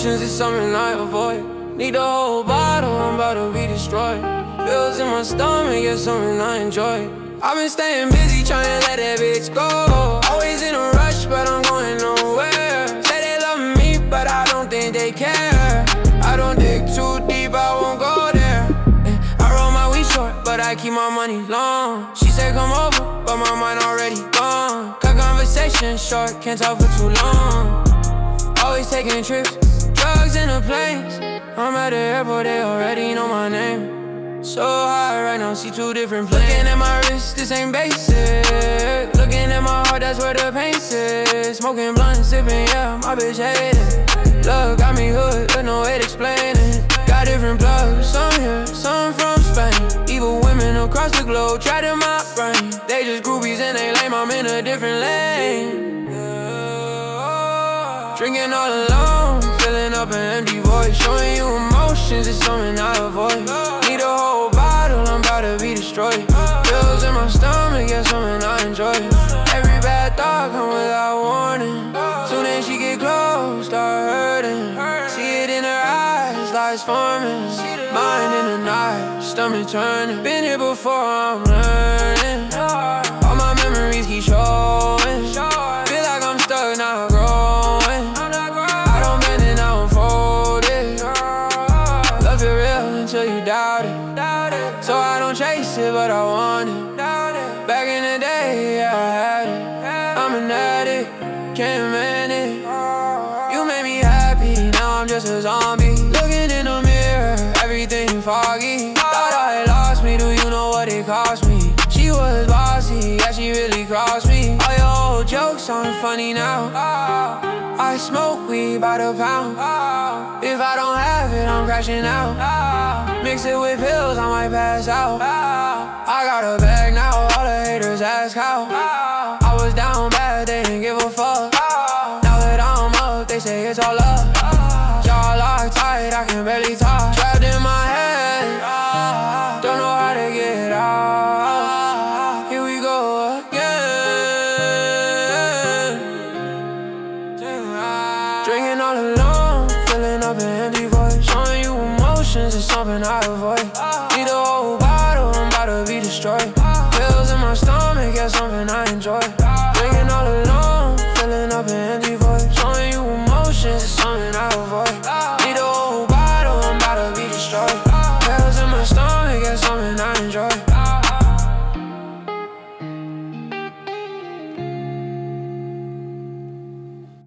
emotions is something I avoid. Need the whole bottle, I'm about to be destroyed. Feels in my stomach, yeah, something I enjoy. I've been staying busy trying to let that bitch go. Always in a rush, but I'm going nowhere. Say they love me, but I don't think they care. I don't dig too deep, I won't go there. I roll my weed short, but I keep my money long. She said come over, but my mind already gone. Cut conversation short, can't talk for too long. Always taking trips, drugs in the planes. I'm at the airport, they already know my name. So high right now, see two different planes. Looking at my wrist, this ain't basic. Looking at my heart, that's where the pain sits. Smoking blunt, sipping, yeah, my bitch hate it. Love got me hood, but no way to explain it. Got different plugs, some here, some from Spain. Evil women across the globe, tried in my brain. They just groupies and they lame, I'm in a different lane. Drinking all alone, filling up an empty void. Showing you emotions is something I avoid. Need a whole bottle, I'm about to be destroyed. Pills in my stomach, yeah, something I enjoy. Every bad thought come without warning. Soon as she get close, start hurting. See it in her eyes, lies forming. Mind in the night, stomach turning. Been here before, I'm learning. All my memories keep showing. Feel like I'm stuck, not growing. I don't bend and I don't fold it. Love it real until you doubt it. So I don't chase it, but I want it. Back in the day, yeah, I had it. I'm an addict, can't man it. You made me happy, now I'm just a zombie. Looking in the mirror, everything foggy. Thought I had lost me, do you know what it cost me? She was bossy, yeah, she really crossed me. All your old jokes aren't funny now. I smoke weed by the pound. If I don't have it, I'm crashing out. Mix it with pills, I might pass out. I got a bag now, all the haters ask how. I was down bad, they didn't give a fuck. Now that I'm up, they say it's all up. Jaw locked tight, I can barely talk. Trapped in my head, don't know how to get out. Here we go again. Drinking all alone, filling up an empty void. Showing you emotions is something I